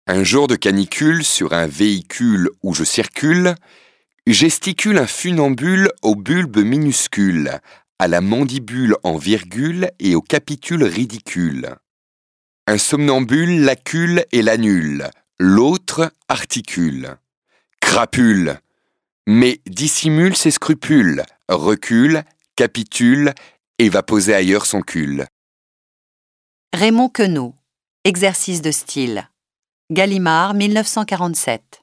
Un jour de canicule sur un véhicule où je circule, gesticule un funambule au bulbe minuscule, à la mandibule en virgule et au capitule ridicule. Un somnambule l'accule et l'annule, l'autre articule. Crapule, mais dissimule ses scrupules, recule, capitule et va poser ailleurs son cul. Raymond Queneau, exercice de style. Gallimard, 1947.